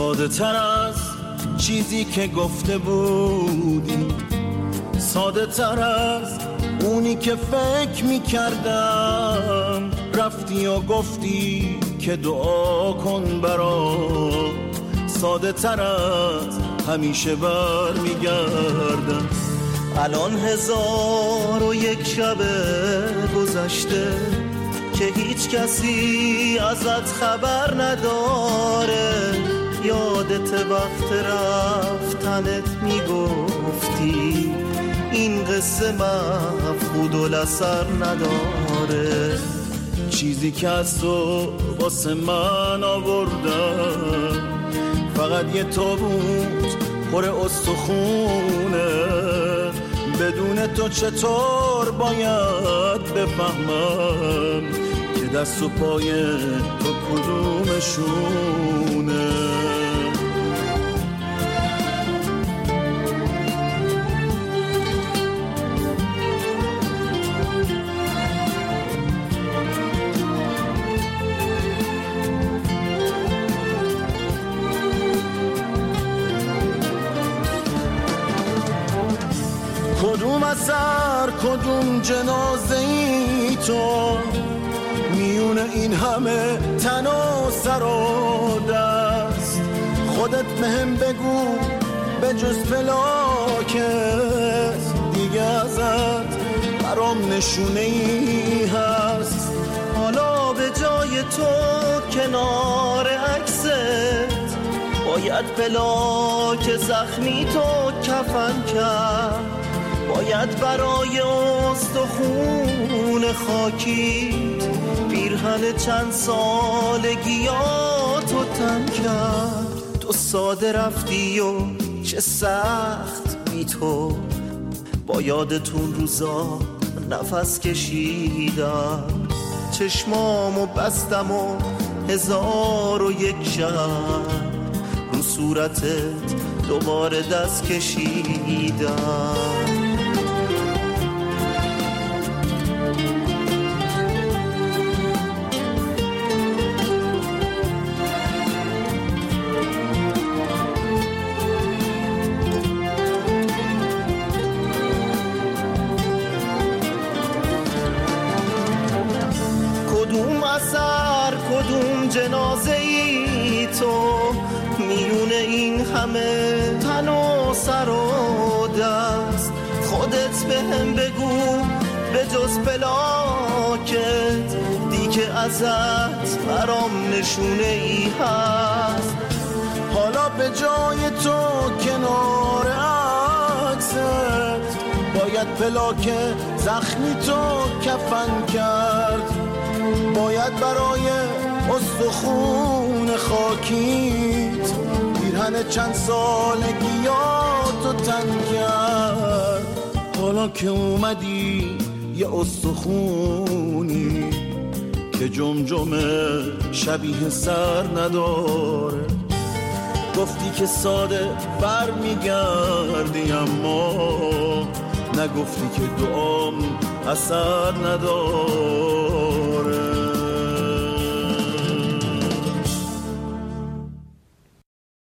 ساده تر از چیزی که گفته بودی، ساده تر از اونی که فکر میکردم. رفتی و گفتی که دعا کن برام، ساده تر از همیشه بر میگردم. الان 1001 شب گذشته که هیچ کسی ازت خبر نداره. یادت وقت رفتنت میگفتی این قصه مفقود الاثر نداره. چیزی که از تو واسه من آوردم فقط یه تابوت پر استخونه. بدون تو چطور باید بفهمم که دست و پای تو کدومشونه؟ کدوم اثر کدوم جنازه ای تو، میونه این همه تن و سر و دست. خودت بهم بگو به جز فلاکت دیگه ازت برام نشونه ای هست. حالا به جای تو کنار عکست باید پلاک زخمی تو کفن کرد. باید برای استخون خاکیت پیرهن چند سالگیاتو تن کرد. تو ساده رفتی و چه سخت بی تو، با یادتون روزا نفس کشیدم. چشمامو بستم و 1001 شب رو صورتت دوباره دست کشیدم. کدوم اثر کدوم جنازه ای تو، میونه این همه تن و سر و دست. خودت بهم بگو به جز پلاکت دیگه ازت برام نشونه ای هست. حالا به جای تو کنار عکست باید پلاک زخمی تو کفن کرد. باید برای استخون خاکیت پیرهن چند سالگیاتو تن کرد. حالا که اومدی یه استخونی که جمجمه شبیه سر نداره. گفتی که ساده بر میگردی اما نگفتی که دعام اثر نداره.